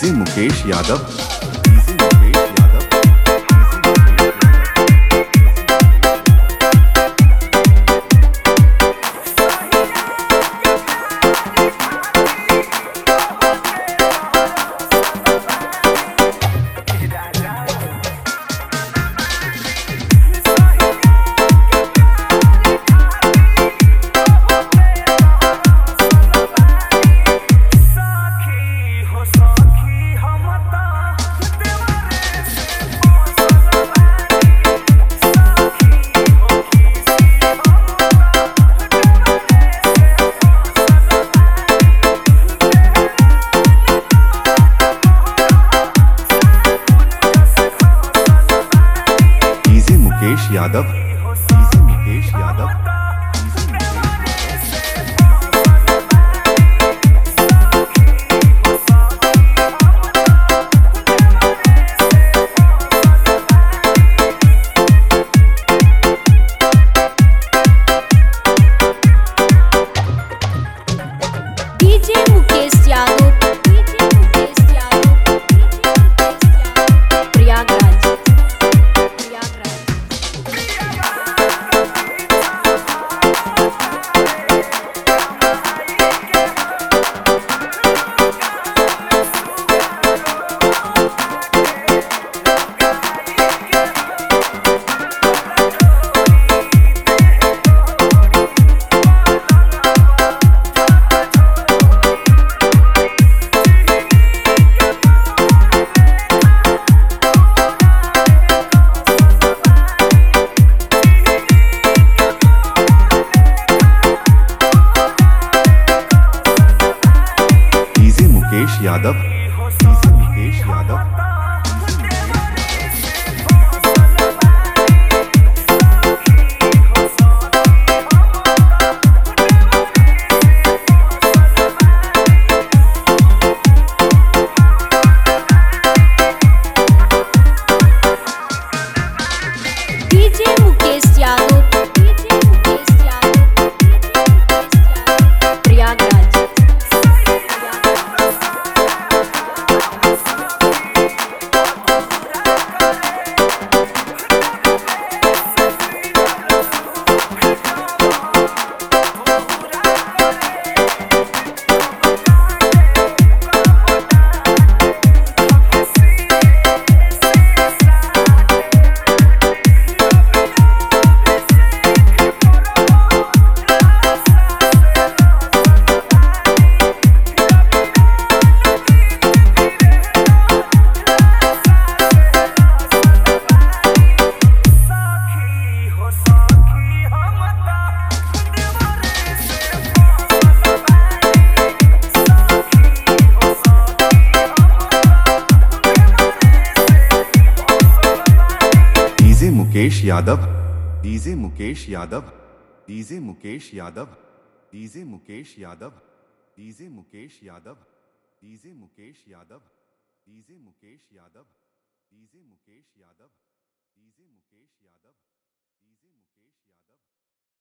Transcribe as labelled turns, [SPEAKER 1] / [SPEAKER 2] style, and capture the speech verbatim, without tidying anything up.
[SPEAKER 1] DJ Mukesh Yadav DJ Mukesh Yadav Yadav DJ Mukesh Yadav
[SPEAKER 2] DJ Mukesh Yadav DJ Mukesh Yadav Prayagraj Prayagraj
[SPEAKER 1] Yadav DJ Mukesh Yadav
[SPEAKER 2] DJ Mukesh Yadav DJ Mukesh Yadav Prayagraj
[SPEAKER 1] Mukesh Yadav DJ Mukesh Yadav DJ Mukesh Yadav DJ Mukesh Yadav DJ Mukesh Yadav DJ Mukesh Yadav DJ Mukesh Yadav DJ Mukesh Yadav DJ Mukesh Yadav